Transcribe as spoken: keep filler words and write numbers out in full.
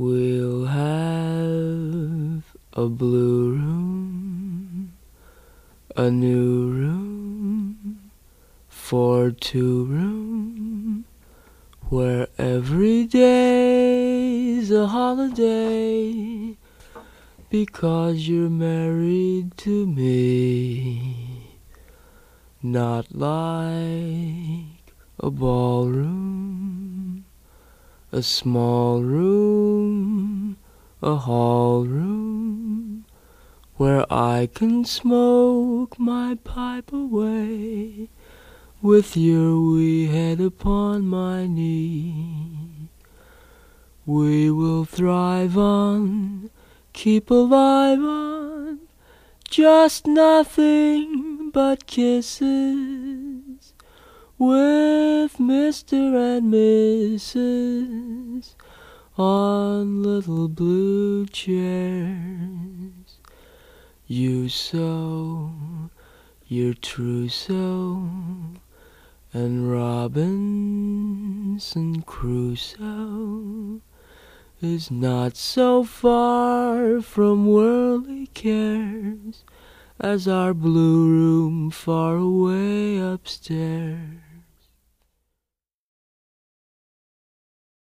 We'll have a blue room, a new room for two room, where every day's a holiday, because you're married to me. Not like a ballroom, a small room, a hall room, where I can smoke my pipe away, with your wee head upon my knee. We will thrive on, keep alive on, just nothing but kisses, with Mister and Missus on little blue chairs. You sew your trousseau, and Robinson Crusoe is not so far from worldly cares as our blue room far away upstairs.